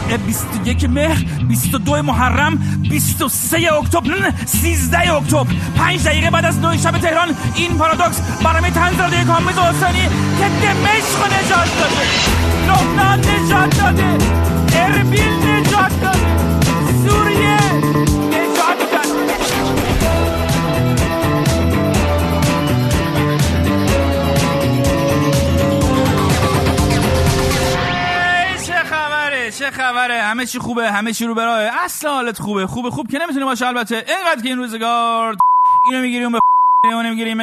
21 مهر، 22 محرم، 23 اکتبر، 13 اکتبر، 5 دقیقه بعد از 9 شب تهران، این پارادوکس برنامه طنزآلود کامبیز حسینی که دمشق نجات داده، لبنان نجات داده، اربیل نجات داده، سوریه نجات داده. چه خبره؟ همه چی خوبه، همه چی رو برای اصلا حالت خوبه که نمیتونه باشه. البته اینقدر که این روزگار اینو میگیری اون اونو میگیری.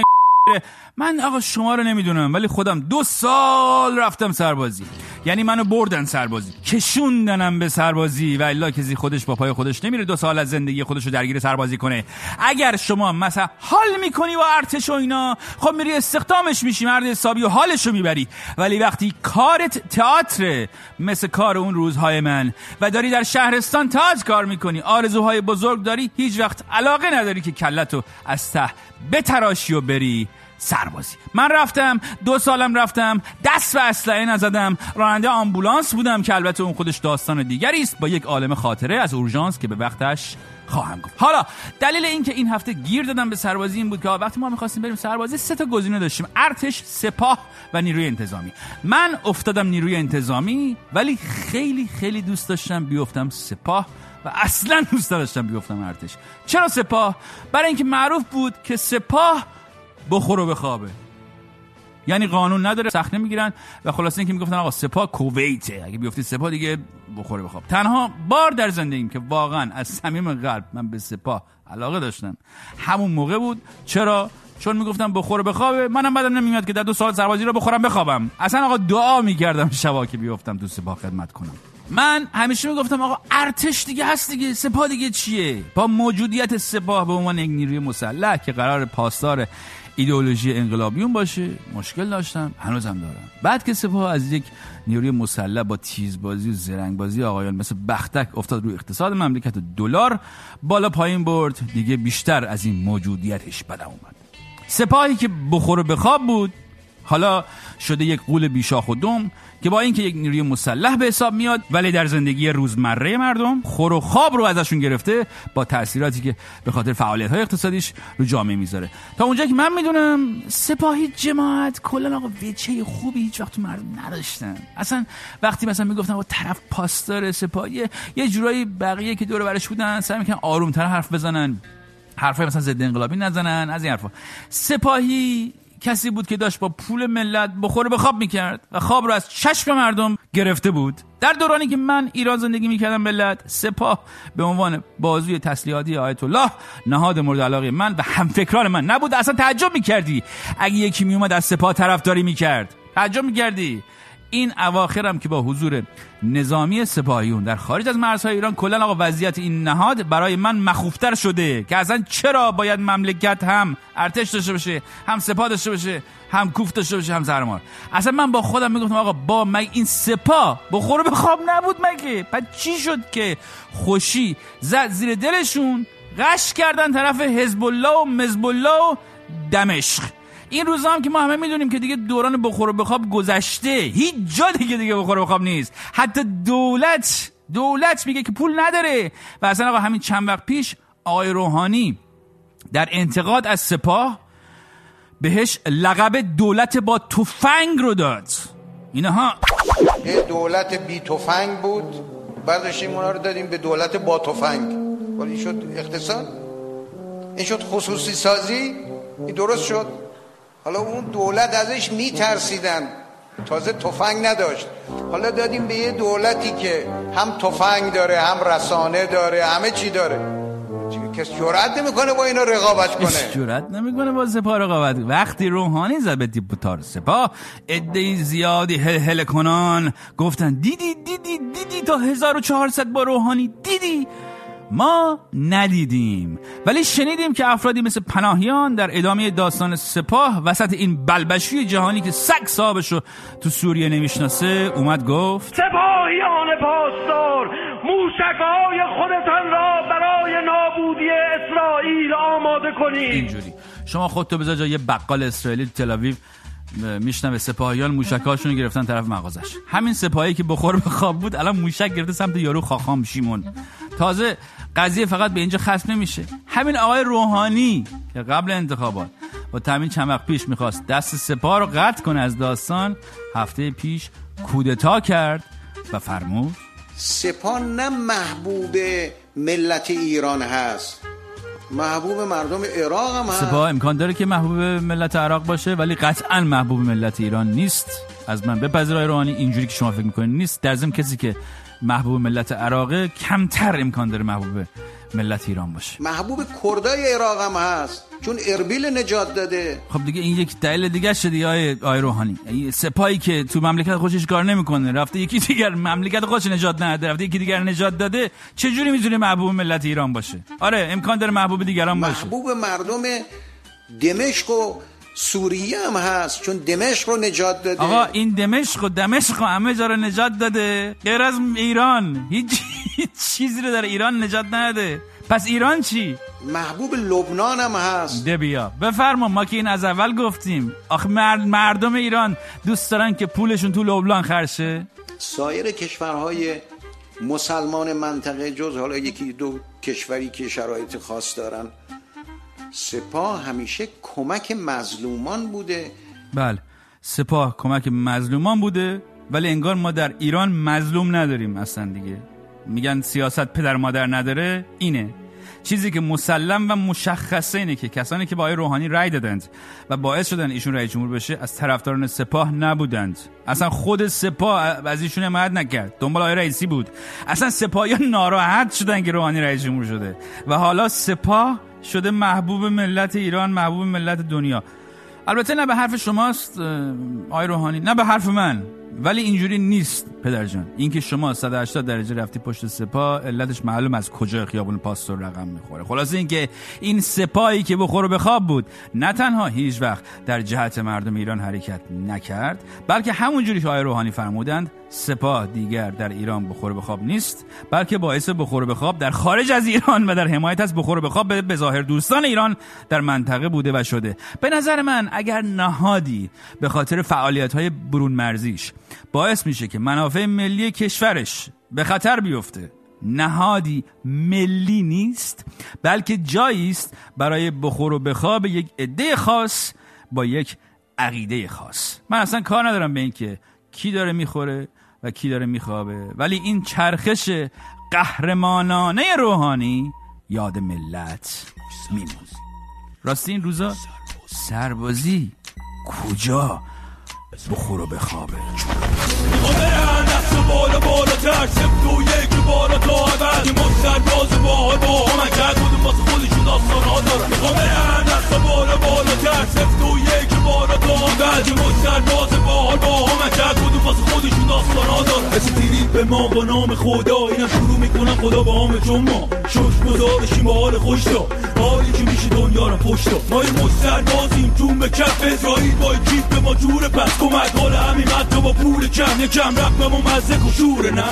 من آقا شما رو نمیدونم ولی خودم 2 سال رفتم سربازی، یعنی منو بردن سربازی، کشوندنم به سربازی و الا کسی خودش با پای خودش نمیره 2 سال از زندگی خودش رو درگیر سربازی کنه. اگر شما مثلا حال میکنی با ارتش و اینا، خب میری استخدامش میشی، مرد حسابی و حالشو میبری. ولی وقتی کارت تئاتر مثل کار اون روزهای من و داری در شهرستان تئاتر کار میکنی، آرزوهای بزرگ داری، هیچ وقت علاقه نداری که کلتو از ته بتراشی و بری سربازی. من رفتم 2 سالم رفتم، دست به اسلحه نزدم، راننده آمبولانس بودم که البته اون خودش داستان دیگری است با یک عالم خاطره از اورژانس که به وقتش خواهم گفت. حالا دلیل این که این هفته گیر دادم به سربازی این بود که وقتی ما می‌خواستیم بریم سربازی 3 تا گزینه داشتیم: ارتش، سپاه و نیروی انتظامی. من افتادم نیروی انتظامی ولی خیلی خیلی دوست داشتم بیفتم سپاه و اصلا دوست داشتم بیفتم ارتش. چرا سپاه؟ برای اینکه معروف بود که سپاه بخور و بخوابه، یعنی قانون نداره، سخت نمیگیرن و خلاصه اینکه میگفتن آقا سپاه کویته، اگه بیفتی سپاه دیگه بخور و بخواب. تنها بار در زندگیم که واقعا از صمیم قلب من به سپاه علاقه داشتم همون موقع بود. چرا؟ چون میگفتم بخور و بخوابه، منم بعدم نمیاد که در 2 سال سربازی رو بخورم بخوابم. اصلا آقا دعا میکردم شبا که بیفتم تو سپاه خدمت کنم. من همیشه میگفتم آقا ارتش دیگه هست دیگه، سپاه دیگه چیه؟ با موجودیت سپاه به عنوان یک نیروی مسلح که قرار پاسدار ایدئولوژی انقلابیون باشه مشکل داشتم، هنوزم دارم. بعد که سپاه از یک نیروی مسلح با تیزبازی و زرنگبازی آقایان مثل بختک افتاد روی اقتصاد مملکت و دلار بالا پایین برد، دیگه بیشتر از این موجودیتش بدم اومد. سپاهی که بخور و بخواب بود حالا شده یک غول بیشاخ و دم که با اینکه یک نیروی مسلح به حساب میاد ولی در زندگی روزمره مردم خور و خواب رو ازشون گرفته، با تأثیراتی که به خاطر فعالیت‌های اقتصادیش رو جامعه میذاره. تا اونجا که من میدونم سپاهی جماعت کلا آقا وجهه خوبی هیچ وقت تو مردم نداشتن. اصلا وقتی مثلا میگفتن آقا طرف پاسدار سپاهی، یه جورایی بقیه که دور و برش بودن سعی می‌کردن آروم‌تر حرف بزنن، حرفای مثلا ضد انقلابی نزنن، از این حرفا. سپاهی کسی بود که داشت با پول ملت بخور و بخواب میکرد و خواب رو از چشم مردم گرفته بود. در دورانی که من ایران زندگی میکردم ملت، سپاه به عنوان بازوی تسلیحاتی آیت الله نهاد مورد علاقه من و همفکران من نبود. اصلا تعجب میکردی اگه یکی میومد از سپاه طرفداری میکرد، تعجب میکردی. این اواخرم که با حضور نظامی سپاهیون در خارج از مرزهای ایران کلا آقا وضعیت این نهاد برای من مخوفتر شده که اصلا چرا باید مملکت هم ارتش داشته باشه، هم سپاه داشته باشه، هم کوفت داشته باشه، هم زرمار. اصلا من با خودم میگفتم آقا با مگه این سپاه بخور و بخواب نبود مگه؟ بعد چی شد که خوشی زد زیر دلشون، غش کردن طرف حزب الله و مزب الله و دمشق؟ این روزا هم که ما همه میدونیم که دیگه دوران بخور و بخواب گذشته، هیچ جا دیگه بخور و بخواب نیست. حتی دولت میگه که پول نداره. و اصلا آقا همین چند وقت پیش آقای روحانی در انتقاد از سپاه بهش لقب دولت با تفنگ رو داد. اینها یه دولت بی تفنگ بود، برداشتیم اونا رو دادیم به دولت با تفنگ. ولی شد اقتصاد، این شد خصوصی سازی، این درست شد. حالا اون دولت ازش میترسیدن، تازه تفنگ نداشت. حالا دادیم به یه دولتی که هم تفنگ داره، هم رسانه داره، همه چی داره. کسی جرئت نمیکنه با اینا رقابت کنه، جرئت نمیکنه با سپاه رقابت. وقتی روحانی زد به دیپوتار سپاه، عده‌ای زیادی هل کنان گفتن دیدی تا 1400 با روحانی دیدی. ما ندیدیم ولی شنیدیم که افرادی مثل پناهیان در ادامه داستان سپاه وسط این بلبشوی جهانی که سگ صاحبشو تو سوریه نمیشناسه اومد گفت سپاهیان پاسدار، موشک‌های خودتان را برای نابودی اسرائیل آماده کنید. اینجوری شما خودتو بذار جای یه بقال اسرائیلی تو تل آویو، میشنوه سپاهیان موشکاشون گرفتن طرف مغازش. همین سپاهی که بخور به خواب بود الان موشک گرفته سمت یارو خاخام شیمون. تازه قضیه فقط به اینجا ختم نمیشه. همین آقای روحانی که قبل انتخابات با تامین چند وقت پیش میخواست دست سپاه رو قطع کنه از داستان، هفته پیش کودتا کرد و فرمود سپاه نه محبوب ملت ایران هست، محبوب مردم عراق هم هست. سپاه امکان داره که محبوب ملت عراق باشه ولی قطعا محبوب ملت ایران نیست. از من بپذیر آقای روحانی، اینجوری که شما فکر میکنید نیست. در ضمن کسی که محبوب ملت عراقه کمتر امکان داره محبوب ملت ایران باشه. محبوب کردای عراق هم هست چون اربیل نجات داده. خب دیگه این یک دلیل دیگه شده دیگه آقای روحانی. سپاهی که تو مملکت خودش کار نمیکنه رفته یکی دیگر مملکت خودش نجات نده، رفته یکی دیگر نجات داده، چه جوری میتونه محبوب ملت ایران باشه؟ آره امکان داره محبوب دیگران باشه. محبوب مردم دمشق و سوریه هم هست چون دمشق رو نجات داده. آقا این دمشق و همه جا رو نجات داده غیر از ایران. هیچ چیزی رو در ایران نجات نده. پس ایران چی؟ محبوب لبنان هم هست. ده بیا بفرما، ما که این از اول گفتیم. آخه مردم ایران دوست دارن که پولشون تو لبنان خرشه. سایر کشورهای مسلمان منطقه جز حالا یکی دو کشوری که شرایط خاص دارن، سپاه همیشه کمک مظلومان بوده. بله سپاه کمک مظلومان بوده ولی انگار ما در ایران مظلوم نداریم اصلا دیگه. میگن سیاست پدر مادر نداره. اینه چیزی که مسلم و مشخصه، اینه که کسانی که با آقای روحانی رأی دادند و باعث شدن ایشون رئیس جمهور بشه از طرفداران سپاه نبودند. اصلا خود سپاه از ایشون حمایت نکرد، دنبال آقای رئیسی بود. اصلا سپاهیان ناراحت شدن که روحانی رئیس جمهور شده و حالا سپاه شده محبوب ملت ایران، محبوب ملت دنیا. البته نه به حرف شماست آقای روحانی، نه به حرف من، ولی اینجوری نیست پدر جان. این که شما 180 درجه رفتی پشت سپاه علتش معلوم از کجا خیابون پاستور رقم میخوره. خلاصه این که این سپاهی که بخور و بخواب بود نه تنها هیچ وقت در جهت مردم ایران حرکت نکرد، بلکه همونجوری که آقای روحانی فرمودند سپاه دیگر در ایران بخور و بخواب نیست، بلکه باعث بخور و بخواب در خارج از ایران و در حمایت از بخور و بخواب به ظاهر دوستان ایران در منطقه بوده و شده. به نظر من اگر نهادی به خاطر فعالیت‌های برون مرزیش باعث میشه که منافع ملی کشورش به خطر بیفته، نهادی ملی نیست بلکه جایی است برای بخور و بخواب یک عده خاص با یک عقیده خاص. من اصلا کار ندارم به این که کی داره میخوره و کی داره میخوابه، ولی این چرخش قهرمانانه روحانی یاد ملت میمونه. راستی این روزا سربازی کجا بخور و بخوابه؟ دست بالا بالاتر سفت و یک بالا تا عبد یه مستر باز باحال با همکت بودم واسه خودشون داستان ها دارن. میخوام برن دست بالا بالاتر سفت و یک بالا تا عبد یه مستر باز باحال با همکت بودم واسه خودشون داستان ها دارن. رسیدید به ما با نام خدا، اینم شروع میکنم خدا با همه چون ما شش گذارشیم با حال خوش دا حالی که میشه دنیا رو پشت دا. ما این مستر بازیم جون به کف اسرائیل با کیف به ما جور پس کمک حال همین مد با پول کم یکم رقم و مزه کشور نه.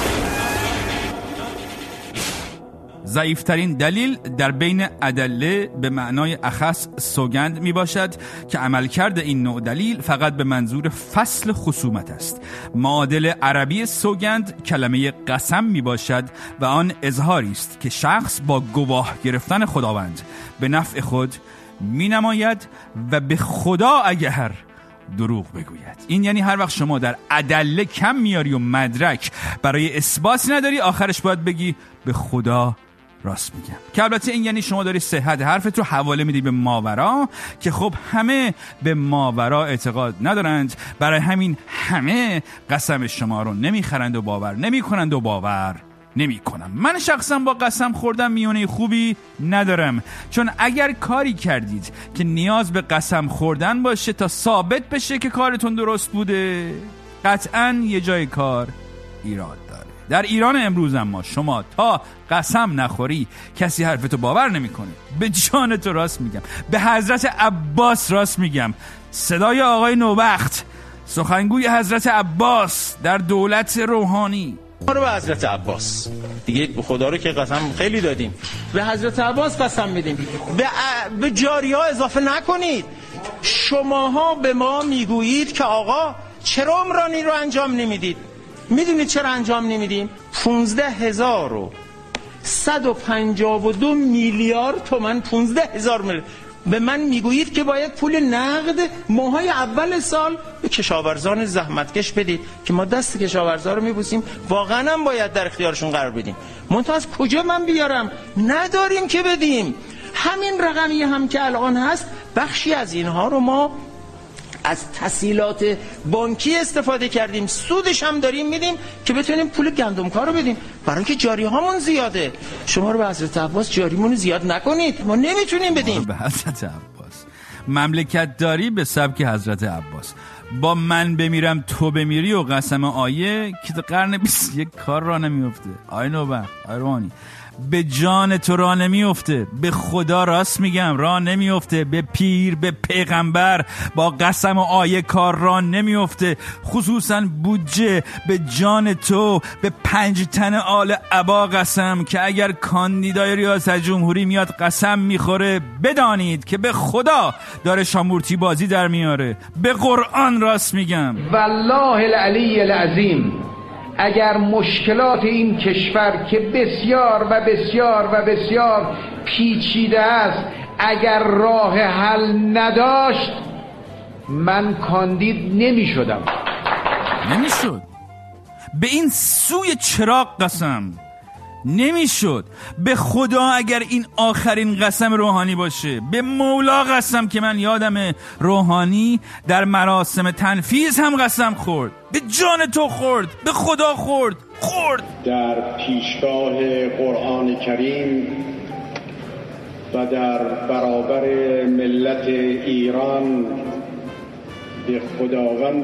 ضعیفترین دلیل در بین ادله به معنای اخص سوگند می باشد که عملکرد این نوع دلیل فقط به منظور فصل خصومت است. معادل عربی سوگند کلمه قسم می باشد و آن اظهاری است که شخص با گواه گرفتن خداوند به نفع خود می نماید و به خدا اگر دروغ بگوید. این یعنی هر وقت شما در ادله کم میاری و مدرک برای اثبات نداری، آخرش باید بگی به خدا راست میگم. که البته این یعنی شما داری صحت حرفت رو حواله میدی به ماورا که خب همه به ماورا اعتقاد ندارند، برای همین همه قسم شما رو نمیخرند و باور نمیکنند و باور نمیکنم. من شخصا با قسم خوردن میونه خوبی ندارم، چون اگر کاری کردید که نیاز به قسم خوردن باشه تا ثابت بشه که کارتون درست بوده، قطعا یه جای کار ایراد داره. در ایران امروز اما شما تا قسم نخوری کسی حرفتو باور نمیکنه. به جانتو راست میگم، به حضرت عباس راست میگم. صدای آقای نوبخت، سخنگوی حضرت عباس در دولت روحانی. ما رو به حضرت عباس دیگه، به خدا رو که قسم خیلی دادیم، به حضرت عباس قسم میدیم. به جاری ها اضافه نکنید. شماها به ما میگویید که آقا چرا عمرانی رو انجام نمیدید؟ میدونید چرا انجام نمیدیم؟ 15,152 میلیارد تومان، 15,000 میلیارد به من میگویید که باید پول نقد ماهای اول سال به کشاورزان زحمتکش بدید که ما دست کشاورزا رو میبوسیم، واقعا هم باید در اختیارشون قرار بدیم. منتها از کجا من بیارم؟ نداریم که بدیم. همین رقمی هم که الان هست، بخشی از اینها رو ما از تسهیلات بانکی استفاده کردیم، سودش هم داریم میدیم که بتونیم پول گندمکار رو بدیم، برای اینکه جاری هامون زیاده. شما رو به حضرت عباس جاریمون زیاد نکنید، ما نمیتونیم بدیم. به حضرت عباس مملکت داری به سبک حضرت عباس، با من بمیرم تو بمیری و قسم آیه که تو قرن 21 کار را نمیفته. آی نوبخت، آی روحانی، به جان تو را نمیفته، به خدا راست میگم را نمیفته، به پیر به پیغمبر با قسم و آیه کار را نمیفته. خصوصا بودجه به جان تو، به 5 تن آل عبا قسم که اگر کاندیدای ریاست جمهوری میاد قسم میخوره، بدانید که به خدا داره شامورتی بازی در میاره. به قرآن راست میگم. والله العلی العظیم، اگر مشکلات این کشور که بسیار و بسیار و بسیار پیچیده است اگر راه حل نداشت، من کاندید نمیشد. به این سوی چراغ قسم نمیشد. به خدا اگر این آخرین قسم روحانی باشه، به مولا قسم که من یادم روحانی در مراسم تنفیذ هم قسم خورد، به جان تو خورد، به خدا خورد. در پیشگاه قرآن کریم و در برابر ملت ایران به خداوند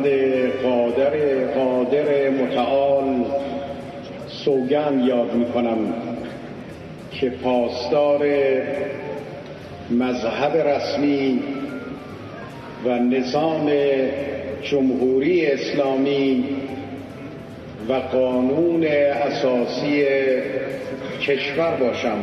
قادر متعال سوگند یاد میکنم که پاسدار مذهب رسمی و نظام جمهوری اسلامی و قانون اساسی کشور باشم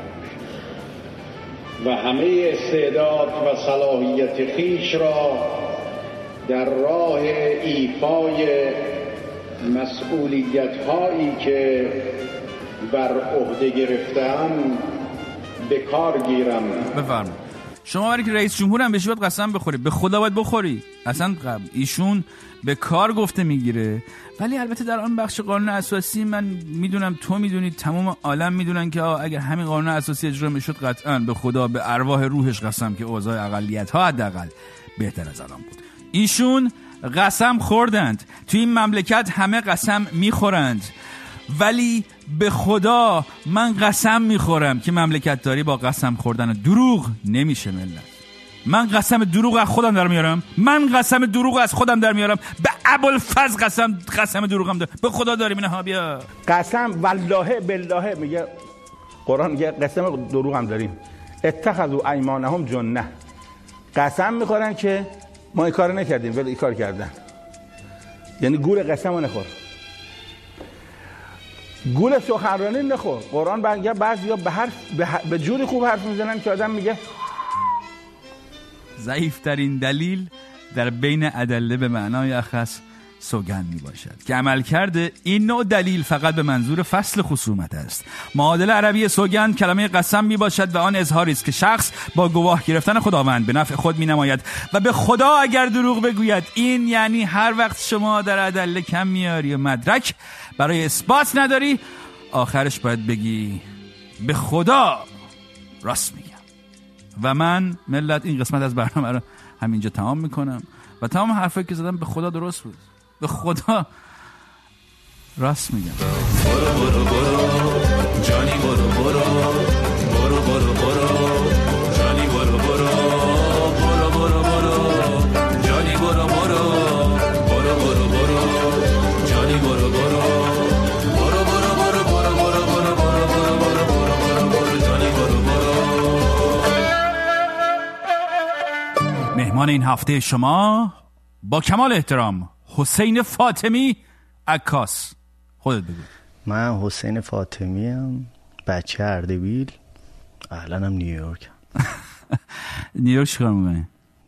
و همه استعداد و صلاحیت خویش را در راه ایفای مسئولیت هایی که بر عهده گرفتم به کار گیرم. بفرمایید. شما برای که رئیس جمهور هم بشی باید قسم بخوری، به خدا باید بخوری. اصلا ایشون به کار گفته میگیره، ولی البته در آن بخش قانون اساسی من میدونم، تو میدونی، تمام عالم میدونن که اگر همین قانون اساسی اجرا میشد قطعا به خدا به ارواح روحش قسم که اوضاع اقلیت ها حداقل بهتر از الان بود. ایشون قسم خوردند، توی این مملکت همه قسم میخورند، ولی به خدا من قسم میخورم که مملکت داری با قسم خوردن دروغ نمیشه ملت. من قسم دروغ از خودم در میارم، به ابوالفضل قسم دروغم دارم، به خدا داریم اینها. بیا قسم والله بالله، میگه قرآن میگه قسم دروغ هم داریم. اتخذوا ایمانهم جنه، قسم میخورن که ما این کار نکردیم ولی این کار کردن. یعنی گول قسم رو نخور، گول سخنرانی نخور. قرآن بعضیا به جوری خوب حرف میزنن که آدم میگه. ضعیفترین دلیل در بین ادله به معنای اخص سوگند می باشد که عمل کرده این نوع دلیل فقط به منظور فصل خصومت است. معادل عربی سوگند کلمه قسم می باشد و آن اظهاری است که شخص با گواه گرفتن خداوند به نفع خود می نماید و به خدا اگر دروغ بگوید. این یعنی هر وقت شما در ادله کم میاری و مدرک برای اثبات نداری، آخرش باید بگی به خدا راست میگم. و من ملت این قسمت از برنامه رو همینجا تمام میکنم و تمام حرفایی که زدم به خدا درست بود، به خدا راست میگم. برو برو برو جانی، برو برو برو برو برو جانی، برو برو برو برو برو جانی، برو برو برو برو برو جانی، برو برو برو برو برو برو برو برو برو برو برو جانی، برو برو. مهمان این هفته شما با کمال احترام حسین فاطمی عکاس. خودت بگو. من حسین فاطمی ام، بچه اردبیل، الانم نیویورک. نیویورک چیکار می‌کنی؟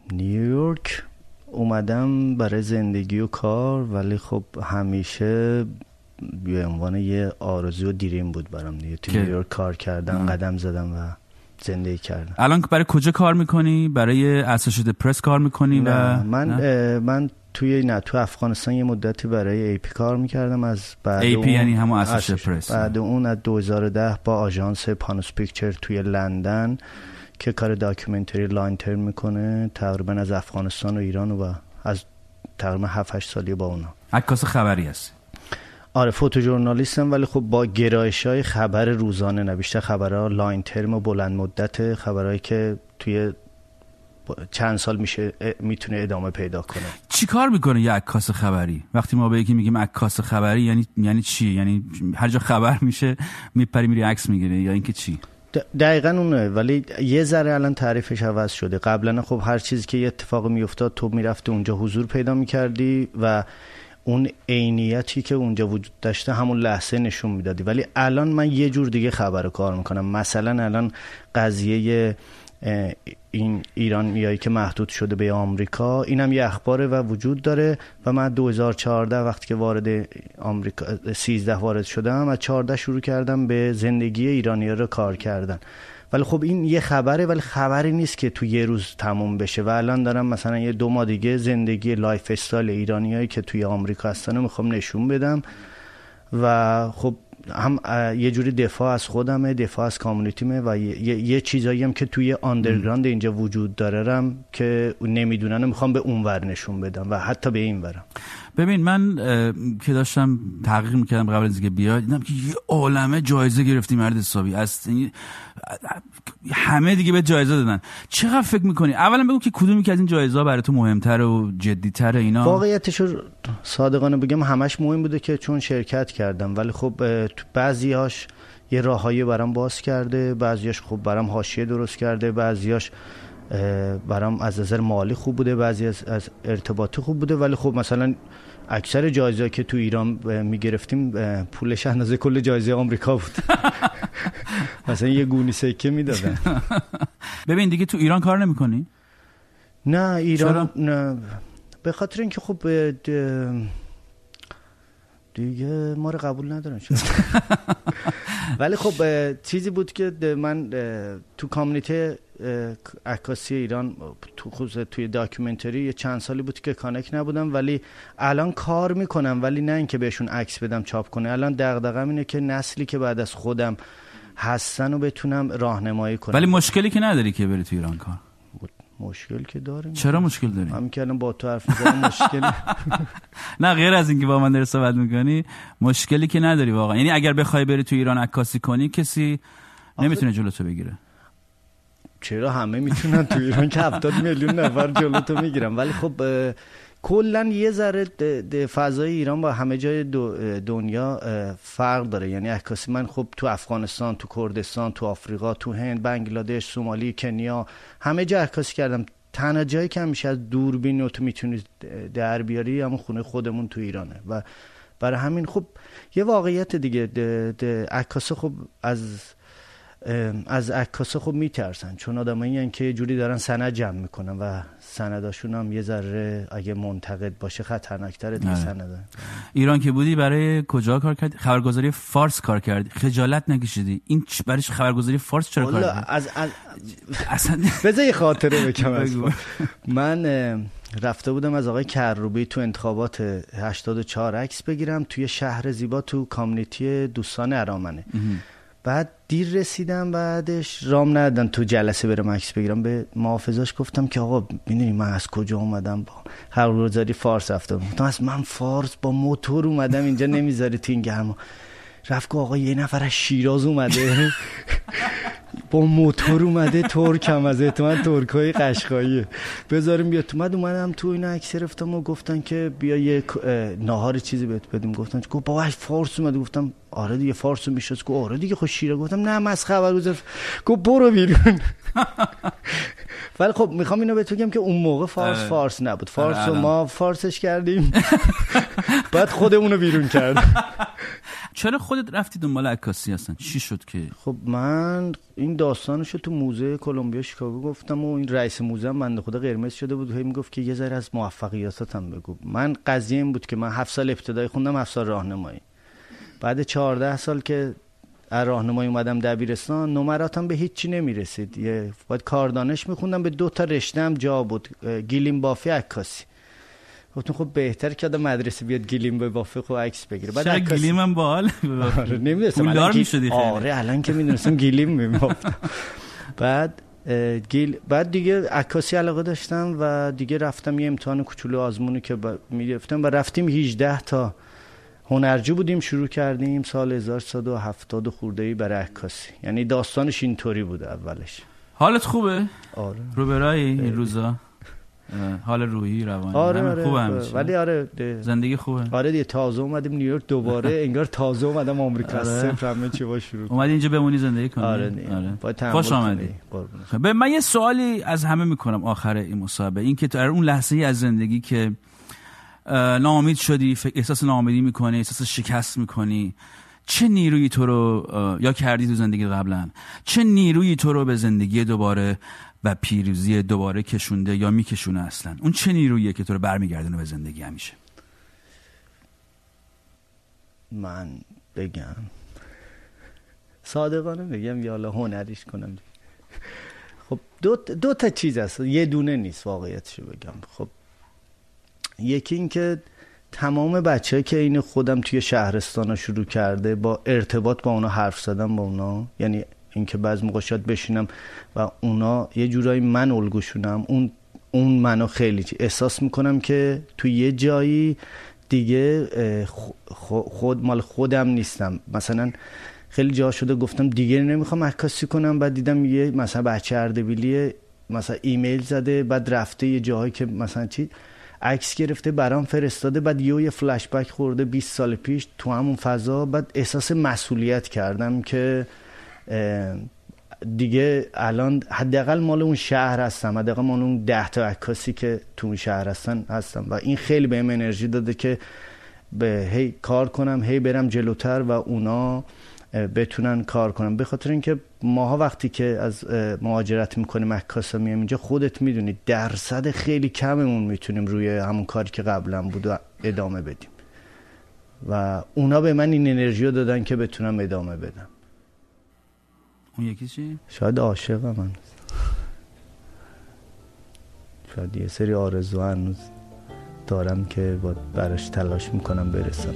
نیویورک اومدم برای زندگی و کار، ولی خب همیشه به عنوان یه آرزو و دریم بود برام دیگه تو نیویورک کار کردن، قدم زدم و زندگی کردم. الان برای کجا کار میکنی؟ برای اسوسییتد پرس کار میکنی؟ من تو افغانستان یه مدتی برای ایپی کار میکردم. از بعد ایپی یعنی همون اسوسییتد پرس. بعد اون از 2010 با آژانس پانوس پیکچر توی لندن که کار داکیومنتری لاین ترم میکنه، تقریبا از افغانستان و ایران و از تقریبا 7-8 سالی با اونا. عکاس خبری هستی؟ آره فوتو ژورنالیستم، ولی خب با گرایش‌های خبر روزانه نه، بیشتر خبرها لاین ترم و بلند مدت، خبرایی که توی چند سال میتونه ادامه پیدا کنه. چی کار میکنه یه عکاس خبری؟ وقتی ما به یکی میگیم عکاس خبری یعنی چی؟ یعنی هر جا خبر میشه میپری میری عکس میگیری یا اینکه چی؟ دقیقاً اونه، ولی یه ذره الان تعریفش عوض شده. قبلا خب هر چیزی که یه اتفاق میافتاد تو میرفتی اونجا حضور پیدا میکردی و اون عینیتی که اونجا وجود داشته همون لحظه نشون میدادی، ولی الان من یه جور دیگه خبر کار میکنم. مثلا الان قضیه این ایرانیایی که محدود شده به آمریکا، اینم یه اخباره و وجود داره و من 2014 وقتی که وارد آمریکا 13 وارد شدم، از 14 شروع کردم به زندگی ایرانی‌ها رو کار کردن. ولی خب این یه خبره، ولی خبری نیست که تو یه روز تموم بشه و الان دارم مثلا یه 2 ماه دیگه زندگی لایف استایل ایرانیایی که توی آمریکا هستن رو میخوام نشون بدم و خب هم یه جوری دفاع از خودمه، دفاع از کامیونیتیمه و یه چیزایی هم که توی آندرگراند اینجا وجود داره که نمیدونن میخوام به اون ور نشون بدم و حتی به این ورم. ببین من که داشتم تحقیق میکردم قبل از اینکه بیاد، دیدم که یه عالمه جایزه گرفتی مرد حسابی، از همه دیگه به جایزه دادن. چقدر فکر میکنی؟ اولا بگو که کدومی که از این جایزه برای تو مهمتره و جدی‌تره اینا؟ واقعیتشو صادقانه بگم همش مهم بوده که چون شرکت کردم، ولی خب بعضیاش یه راههایی برام باز کرده، بعضیاش خب برام حاشیه درست کرده، بعضیاش برام از نظر مالی خوب بوده، بعضی از ارتباطی خوب بوده. ولی خب مثلا اکثر جایزه‌ها که تو ایران میگرفتیم پولش اندازه کل جایزه آمریکا بود. مثلا یه گونی سکه میدادن. ببین دیگه تو ایران کار نمی‌کنی؟ نه ایران نه، به خاطر اینکه خب دیگه ما رو قبول ندارن شد. ولی خب چیزی بود که من تو کامیونیتی عکاسی ایران تو خصوص توی داکیومنتری یه چند سالی بود که کانکت نبودم، ولی الان کار میکنم، ولی نه اینکه بهشون عکس بدم چاپ کنه. الان دغدغه‌م اینه که نسلی که بعد از خودم هستن رو بتونم راهنمایی کنم. ولی مشکلی که نداری که بری تو ایران کار؟ مشکل که داریم. چرا مشکل داری؟ من که الان با تو حرف می‌زنم مشکلی نه غیر از اینکه با من داری صحبت می‌کنی مشکلی که نداری واقعا. یعنی اگر بخوای بری تو ایران عکاسی کنی کسی نمیتونه جلوتو بگیره. چرا همه میتونن تو ایران که 70 میلیون نفر جلوتو میگیرن. ولی خب کلا یه ذره فضای ایران با همه جای دنیا فرق داره. یعنی عکاسی من خب تو افغانستان، تو کردستان، تو آفریقا، تو هند، بنگلادش، سومالی، کنیا، همه جا عکاسی کردم. تنها جایی که همیشه از دوربین و تو میتونی در بیاری همون خونه خودمون تو ایرانه و برای همین خب یه واقعیت دیگه عکاسا خب از عکاسا خب میترسن، چون آدمایی هستن که جوری دارن سند جمع میکنن و سنداشون هم یه ذره اگه منتقد باشه خطرناک‌تره دیگه سند. ایران که بودی برای کجا کار کردی؟ خبرگزاری فارس کار کردی. خجالت نکشیدی؟ این برای خبرگزاری فارس چرا کار کردی؟ اصلا بذار یه خاطره بگم. من رفته بودم از آقای کروبی تو انتخابات 84 عکس بگیرم توی شهر زیبا تو کامیونیتی دوستان ارامنه. بعد دیر رسیدم، بعدش رام ندادن تو جلسه برم عکس بگیرم. به محافظاش گفتم که آقا میدونی من از کجا اومدم؟ با خبرگزاری فارس رفتم. گفتم از من فارس با موتور اومدم اینجا، نمیذاری تو این گرما. رفت که آقا یه نفر از شیراز اومده با موتور اومده، ترک هم از احتمال ترکای قشقاییه، بذاریم بیاد. اومدم تو اینا عکس گرفتم و گفتن که بیا یه ناهار چیزی بهت بدیم. گفتن که بابا فارس اومده. گفتم آره دیگه فارس میشه. گفت آره دیگه خب شیراز. گفتم نه من از خبرگزار. گفت برو بیرون. ولی خب میخوام اینو بهت بگم که اون موقع فارس نبود. فارس رو ما فارسش کردیم بعد خودمونو بیرون کردیم. چرا خودت رفتی دنبال عکاسی هستن؟ چی شد که؟ خب من این داستانشو تو موزه کلمبیا شیکاگو گفتم و این رئیس موزه هم بنده خدا قرمز شده بود، هی میگفت که یه ذره از موفقیاتاتم بگو. من قضیه این بود که من 7 سال ابتدایی خوندم، 7 سال راهنمایی. بعد 14 سال که از راهنمایی اومدم دبیرستان، نمراتم به هیچ چی نمیرسید. باید کاردانش میخوندم، به 2 تا رشته‌ام جا بود، گیلیم بافی، عکاسی. گفتم خب بهتره که آدم مدرسه بیاد گیلیم بافی خب عکس بگیره. بعد عکاسی گیلیم هم باحال. آره نمیدونستم پولدار میشدی خیلی. آره الان که میدونستم گیلیم میبافتم. بعد دیگه عکاسی علاقه داشتم و دیگه رفتم یه امتحان کوچولو آزمونی که میرفتم و رفتیم 18 تا هنرجو بودیم، شروع کردیم سال 1170 خورده‌ای برای عکاسی. یعنی داستانش اینطوری بود اولش. حالت خوبه؟ آره. رو برای این روزا حال روحی روانی آره خوبه همیشه. ولی آره زندگی خوبه. آره دیگه تازه اومدیم نیویورک دوباره انگار تازه اومدم آمریکا از صفر همه چی با شروع. اومدی اینجا بمونی زندگی کنی. آره. خوش آمدی. به من یه سوالی از همه میکنم آخر این مصاحبه، این که تو اون لحظه ای از زندگی که ناامید شدی، احساس ناامیدی میکنی، احساس شکست میکنی، چه نیرویی تو رو یا کردی تو زندگی قبلا، چه نیرویی تو رو به زندگی دوباره و پیروزی دوباره کشونده یا میکشونه؟ اصلا اون چه نیروییه که تو رو برمیگردونه به زندگی همیشه؟ من بگم صادقانه بگم یا حالا هنریش کنم؟ خب دو تا چیز هست، یه دونه نیست واقعیتشو بگم. خب یکی این که تمام بچه‌ای که این خودم توی شهرستانا شروع کرده با ارتباط با اونا، حرف زدم با اونا، یعنی اینکه بعضی موقع شاید بشینم و اونا یه جورایی من الگوشونم، اون منو خیلی احساس میکنم که توی یه جایی دیگه خود مال خودم نیستم. مثلا خیلی جا شده گفتم دیگه نمیخوام عکاسی کنم، بعد دیدم یه مثلا بچه اردبیلی مثلا ایمیل زده، بعد رفته یه جاهایی که مثلا چی عکس گرفته برام فرستاده، بعد یه فلش بک خورده 20 سال پیش تو همون فضا. بعد احساس مسئولیت کردم که دیگه الان حداقل مال اون شهر هستم، حداقل مال اون 10 تا عکاسی که تو اون شهر هستم و این خیلی بهم انرژی داده که به هی کار کنم، هی برم جلوتر و اونا بتونن کار کنن. به خاطر اینکه ماها وقتی که از مهاجرت میکنیم عکاسا میام اینجا، خودت میدونی درصد خیلی کممون میتونیم روی همون کاری که قبلا بود و ادامه بدیم و اونا به من این انرژی رو دادن که بتونم ادامه بدم. اون یکی چی؟ شاید عاشقم من، شاید یه سری آرزو هنوز دارم که براش تلاش میکنم برسم.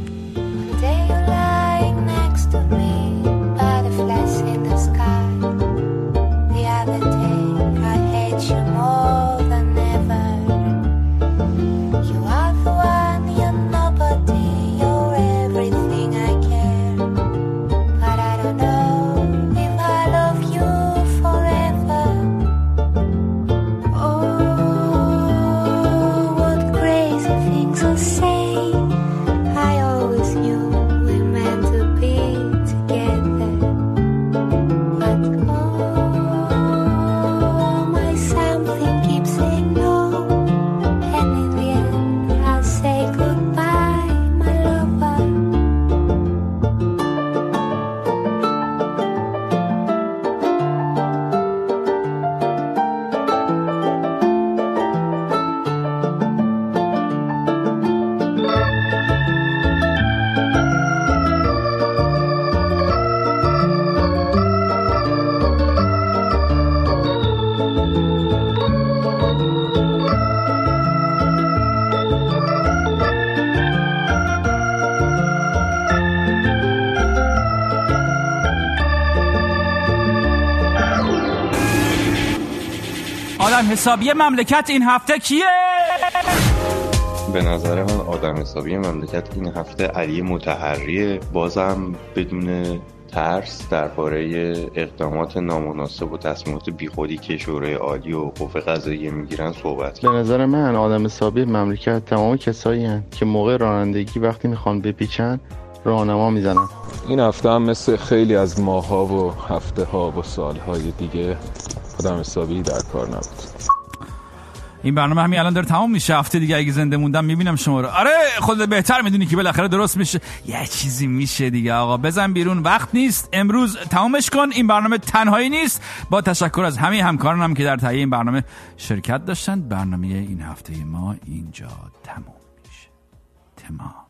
آدم حسابی مملکت این هفته کیه؟ به نظر من آدم حسابی مملکت این هفته علی مطهریه، بازم بدون ترس درباره اقدامات نامناسب و تصمیمات بیخودی که شورای عالی و قوه قضاییه میگیرن صحبت کرد. به نظر من آدم حسابی مملکت تمام کسایی هستند که موقع رانندگی وقتی میخوان بپیچن راهنما میزنن. این هفته هم مثل خیلی از ماها و هفته ها و سالهای دیگه آدم حسابی در کار نبود. این برنامه همین الان داره تمام میشه. هفته دیگه اگه زنده موندم میبینم شما رو. آره خودت بهتر میدونی که بالاخره درست میشه. یه چیزی میشه دیگه آقا. بزن بیرون، وقت نیست، امروز تمامش کن. این برنامه تنهایی نیست. با تشکر از همه همکارانم که در تهیه این برنامه شرکت داشتن. برنامه این هفته ما اینجا تمام میشه. تمام.